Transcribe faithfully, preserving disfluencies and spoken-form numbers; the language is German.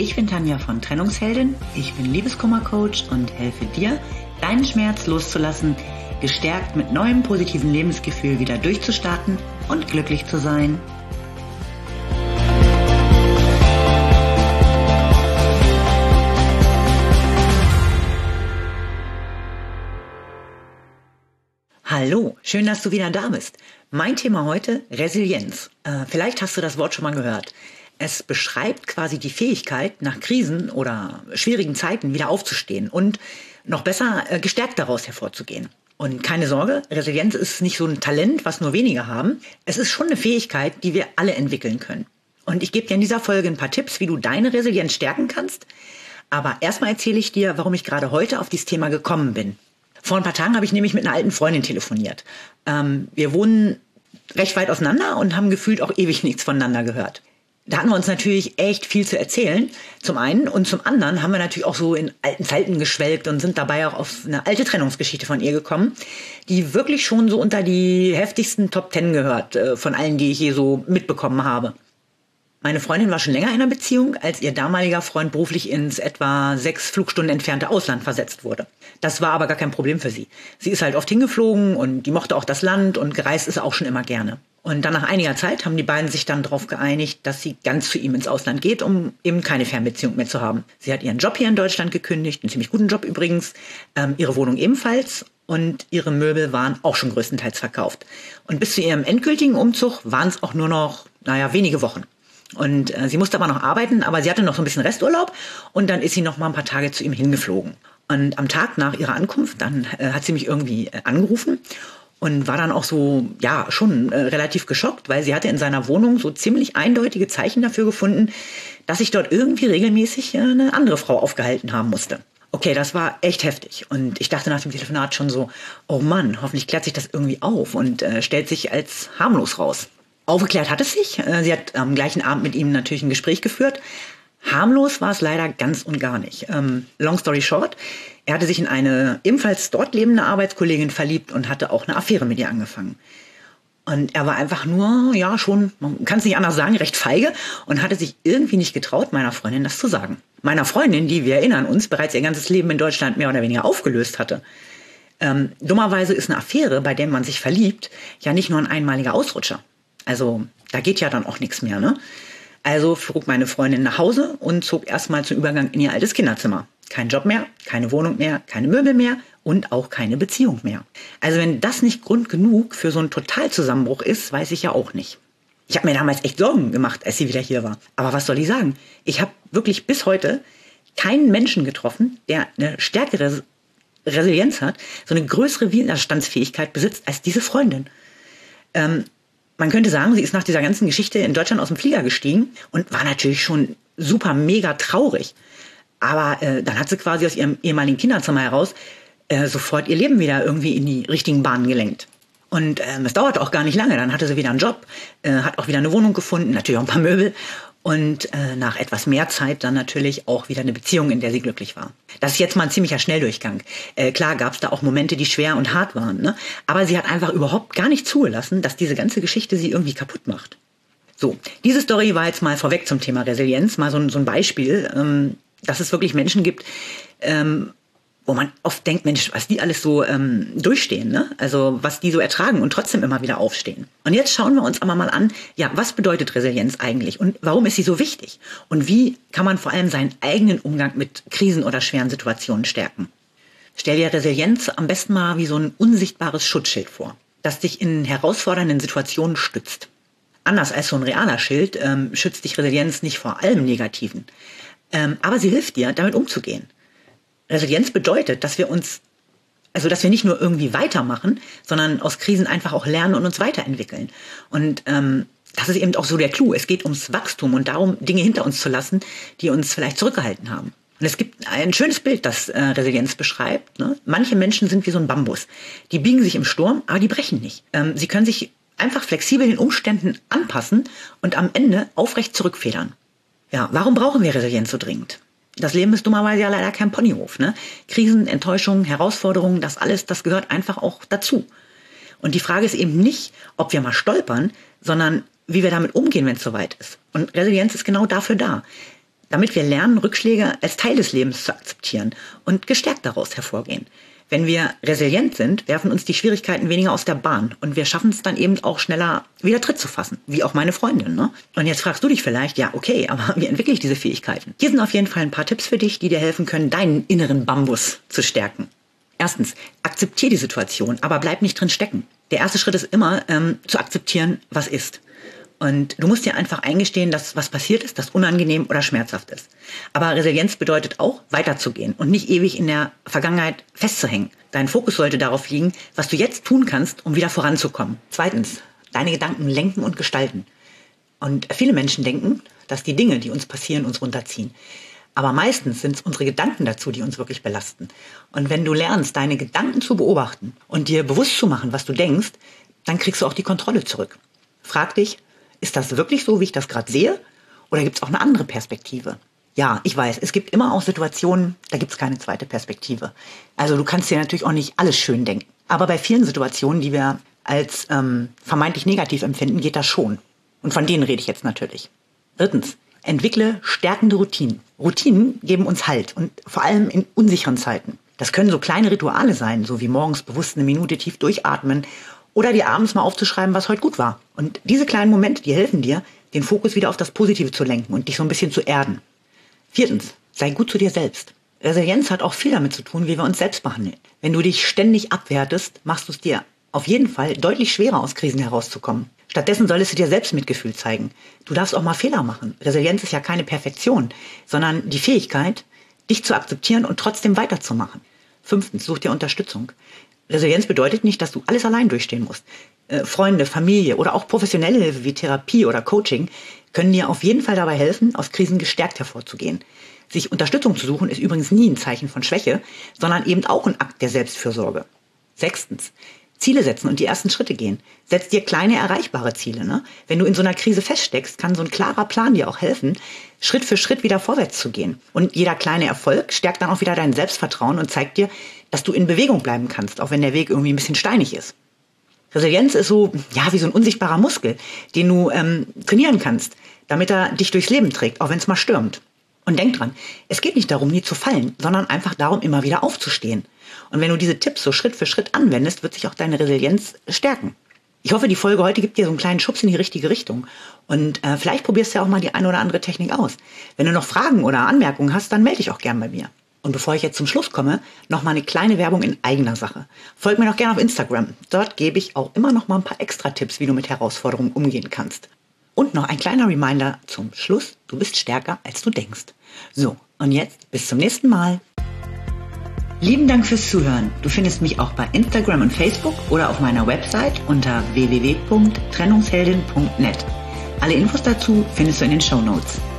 Ich bin Tanja von Trennungsheldin, ich bin Liebeskummer-Coach und helfe dir, deinen Schmerz loszulassen, gestärkt mit neuem positiven Lebensgefühl wieder durchzustarten und glücklich zu sein. Hallo, schön, dass du wieder da bist. Mein Thema heute, Resilienz. Äh, vielleicht hast du das Wort schon mal gehört. Es beschreibt quasi die Fähigkeit, nach Krisen oder schwierigen Zeiten wieder aufzustehen und noch besser äh, gestärkt daraus hervorzugehen. Und keine Sorge, Resilienz ist nicht so ein Talent, was nur wenige haben. Es ist schon eine Fähigkeit, die wir alle entwickeln können. Und ich gebe dir in dieser Folge ein paar Tipps, wie du deine Resilienz stärken kannst. Aber erstmal erzähle ich dir, warum ich gerade heute auf dieses Thema gekommen bin. Vor ein paar Tagen habe ich nämlich mit einer alten Freundin telefoniert. Ähm, wir wohnen recht weit auseinander und haben gefühlt auch ewig nichts voneinander gehört. Da hatten wir uns natürlich echt viel zu erzählen, zum einen. Und zum anderen haben wir natürlich auch so in alten Zeiten geschwelgt und sind dabei auch auf eine alte Trennungsgeschichte von ihr gekommen, die wirklich schon so unter die heftigsten Top Ten gehört, äh, von allen, die ich je so mitbekommen habe. Meine Freundin war schon länger in einer Beziehung, als ihr damaliger Freund beruflich ins etwa sechs Flugstunden entfernte Ausland versetzt wurde. Das war aber gar kein Problem für sie. Sie ist halt oft hingeflogen und die mochte auch das Land und gereist ist auch schon immer gerne. Und dann nach einiger Zeit haben die beiden sich dann darauf geeinigt, dass sie ganz zu ihm ins Ausland geht, um eben keine Fernbeziehung mehr zu haben. Sie hat ihren Job hier in Deutschland gekündigt, einen ziemlich guten Job übrigens, ähm, ihre Wohnung ebenfalls und ihre Möbel waren auch schon größtenteils verkauft. Und bis zu ihrem endgültigen Umzug waren es auch nur noch, naja, wenige Wochen. Und äh, sie musste aber noch arbeiten, aber sie hatte noch so ein bisschen Resturlaub und dann ist sie noch mal ein paar Tage zu ihm hingeflogen. Und am Tag nach ihrer Ankunft, dann äh, hat sie mich irgendwie äh, angerufen und war dann auch so, ja, schon äh, relativ geschockt, weil sie hatte in seiner Wohnung so ziemlich eindeutige Zeichen dafür gefunden, dass sich dort irgendwie regelmäßig äh, eine andere Frau aufgehalten haben musste. Okay, das war echt heftig. Und ich dachte nach dem Telefonat schon so, oh Mann, hoffentlich klärt sich das irgendwie auf und äh, stellt sich als harmlos raus. Aufgeklärt hat es sich. Sie hat am gleichen Abend mit ihm natürlich ein Gespräch geführt. Harmlos war es leider ganz und gar nicht. Ähm, long story short, er hatte sich in eine ebenfalls dort lebende Arbeitskollegin verliebt und hatte auch eine Affäre mit ihr angefangen. Und er war einfach nur, ja schon, man kann es nicht anders sagen, recht feige und hatte sich irgendwie nicht getraut, meiner Freundin das zu sagen. Meiner Freundin, die, wir erinnern uns, bereits ihr ganzes Leben in Deutschland mehr oder weniger aufgelöst hatte. Ähm, dummerweise ist eine Affäre, bei der man sich verliebt, ja nicht nur ein einmaliger Ausrutscher. Also da geht ja dann auch nichts mehr, ne? Also flog meine Freundin nach Hause und zog erstmal zum Übergang in ihr altes Kinderzimmer. Kein Job mehr, keine Wohnung mehr, keine Möbel mehr und auch keine Beziehung mehr. Also wenn das nicht Grund genug für so einen Totalzusammenbruch ist, weiß ich ja auch nicht. Ich habe mir damals echt Sorgen gemacht, als sie wieder hier war. Aber was soll ich sagen? Ich habe wirklich bis heute keinen Menschen getroffen, der eine stärkere Resilienz hat, so eine größere Widerstandsfähigkeit besitzt als diese Freundin. Ähm, Man könnte sagen, sie ist nach dieser ganzen Geschichte in Deutschland aus dem Flieger gestiegen und war natürlich schon super mega traurig. Aber äh, dann hat sie quasi aus ihrem ehemaligen Kinderzimmer heraus äh, sofort ihr Leben wieder irgendwie in die richtigen Bahnen gelenkt. Und ähm, es dauerte auch gar nicht lange. Dann hatte sie wieder einen Job, äh, hat auch wieder eine Wohnung gefunden, natürlich auch ein paar Möbel. Und äh, nach etwas mehr Zeit dann natürlich auch wieder eine Beziehung, in der sie glücklich war. Das ist jetzt mal ein ziemlicher Schnelldurchgang. Äh, klar gab es da auch Momente, die schwer und hart waren, ne? Aber sie hat einfach überhaupt gar nicht zugelassen, dass diese ganze Geschichte sie irgendwie kaputt macht. So, diese Story war jetzt mal vorweg zum Thema Resilienz, mal so ein, so ein Beispiel, ähm, dass es wirklich Menschen gibt, ähm, wo man oft denkt, Mensch, was die alles so ähm, durchstehen, ne? Also was die so ertragen und trotzdem immer wieder aufstehen. Und jetzt schauen wir uns aber mal an, ja, was bedeutet Resilienz eigentlich und warum ist sie so wichtig? Und wie kann man vor allem seinen eigenen Umgang mit Krisen oder schweren Situationen stärken? Stell dir Resilienz am besten mal wie so ein unsichtbares Schutzschild vor, das dich in herausfordernden Situationen stützt. Anders als so ein realer Schild ähm, schützt dich Resilienz nicht vor allem Negativen, ähm, aber sie hilft dir, damit umzugehen. Resilienz bedeutet, dass wir uns, also dass wir nicht nur irgendwie weitermachen, sondern aus Krisen einfach auch lernen und uns weiterentwickeln. Und ähm, das ist eben auch so der Clou. Es geht ums Wachstum und darum, Dinge hinter uns zu lassen, die uns vielleicht zurückgehalten haben. Und es gibt ein schönes Bild, das äh, Resilienz beschreibt, ne? Manche Menschen sind wie so ein Bambus. Die biegen sich im Sturm, aber die brechen nicht. Ähm, sie können sich einfach flexibel den Umständen anpassen und am Ende aufrecht zurückfedern. Ja, warum brauchen wir Resilienz so dringend? Das Leben ist dummerweise ja leider kein Ponyhof, ne? Krisen, Enttäuschungen, Herausforderungen, das alles, das gehört einfach auch dazu. Und die Frage ist eben nicht, ob wir mal stolpern, sondern wie wir damit umgehen, wenn es soweit ist. Und Resilienz ist genau dafür da. damit wir lernen, Rückschläge als Teil des Lebens zu akzeptieren und gestärkt daraus hervorgehen. Wenn wir resilient sind, werfen uns die Schwierigkeiten weniger aus der Bahn und wir schaffen es dann eben auch schneller, wieder Tritt zu fassen, wie auch meine Freundin. Ne? Und jetzt fragst du dich vielleicht, ja okay, aber wie entwickle ich diese Fähigkeiten? Hier sind auf jeden Fall ein paar Tipps für dich, die dir helfen können, deinen inneren Bambus zu stärken. Erstens, akzeptiere die Situation, aber bleib nicht drin stecken. Der erste Schritt ist immer, ähm, zu akzeptieren, was ist. Und du musst dir einfach eingestehen, dass was passiert ist, das unangenehm oder schmerzhaft ist. Aber Resilienz bedeutet auch, weiterzugehen und nicht ewig in der Vergangenheit festzuhängen. Dein Fokus sollte darauf liegen, was du jetzt tun kannst, um wieder voranzukommen. Zweitens, deine Gedanken lenken und gestalten. Und viele Menschen denken, dass die Dinge, die uns passieren, uns runterziehen. Aber meistens sind es unsere Gedanken dazu, die uns wirklich belasten. Und wenn du lernst, deine Gedanken zu beobachten und dir bewusst zu machen, was du denkst, dann kriegst du auch die Kontrolle zurück. Frag dich, ist das wirklich so, wie ich das gerade sehe? Oder gibt es auch eine andere Perspektive? Ja, ich weiß, es gibt immer auch Situationen, da gibt es keine zweite Perspektive. Also du kannst dir natürlich auch nicht alles schön denken. Aber bei vielen Situationen, die wir als ähm, vermeintlich negativ empfinden, geht das schon. Und von denen rede ich jetzt natürlich. Drittens, entwickle stärkende Routinen. Routinen geben uns Halt und vor allem in unsicheren Zeiten. Das können so kleine Rituale sein, so wie morgens bewusst eine Minute tief durchatmen oder dir abends mal aufzuschreiben, was heute gut war. Und diese kleinen Momente, die helfen dir, den Fokus wieder auf das Positive zu lenken und dich so ein bisschen zu erden. Viertens, sei gut zu dir selbst. Resilienz hat auch viel damit zu tun, wie wir uns selbst behandeln. Wenn du dich ständig abwertest, machst du es dir auf jeden Fall deutlich schwerer, aus Krisen herauszukommen. Stattdessen solltest du dir selbst Mitgefühl zeigen. Du darfst auch mal Fehler machen. Resilienz ist ja keine Perfektion, sondern die Fähigkeit, dich zu akzeptieren und trotzdem weiterzumachen. Fünftens, such dir Unterstützung. Resilienz bedeutet nicht, dass du alles allein durchstehen musst. Äh, Freunde, Familie oder auch professionelle Hilfe wie Therapie oder Coaching können dir auf jeden Fall dabei helfen, aus Krisen gestärkt hervorzugehen. Sich Unterstützung zu suchen ist übrigens nie ein Zeichen von Schwäche, sondern eben auch ein Akt der Selbstfürsorge. Sechstens, Ziele setzen und die ersten Schritte gehen. Setz dir kleine, erreichbare Ziele. Ne? Wenn du in so einer Krise feststeckst, kann so ein klarer Plan dir auch helfen, Schritt für Schritt wieder vorwärts zu gehen. Und jeder kleine Erfolg stärkt dann auch wieder dein Selbstvertrauen und zeigt dir, dass du in Bewegung bleiben kannst, auch wenn der Weg irgendwie ein bisschen steinig ist. Resilienz ist so, ja, wie so ein unsichtbarer Muskel, den du ähm, trainieren kannst, damit er dich durchs Leben trägt, auch wenn es mal stürmt. Und denk dran, es geht nicht darum, nie zu fallen, sondern einfach darum, immer wieder aufzustehen. Und wenn du diese Tipps so Schritt für Schritt anwendest, wird sich auch deine Resilienz stärken. Ich hoffe, die Folge heute gibt dir so einen kleinen Schubs in die richtige Richtung. Und äh, vielleicht probierst du ja auch mal die eine oder andere Technik aus. Wenn du noch Fragen oder Anmerkungen hast, dann melde dich auch gern bei mir. Und bevor ich jetzt zum Schluss komme, noch mal eine kleine Werbung in eigener Sache. Folg mir doch gerne auf Instagram. Dort gebe ich auch immer noch mal ein paar extra Tipps, wie du mit Herausforderungen umgehen kannst. Und noch ein kleiner Reminder zum Schluss. Du bist stärker, als du denkst. So, und jetzt bis zum nächsten Mal. Lieben Dank fürs Zuhören. Du findest mich auch bei Instagram und Facebook oder auf meiner Website unter w w w punkt trennungsheldin punkt net. Alle Infos dazu findest du in den Shownotes.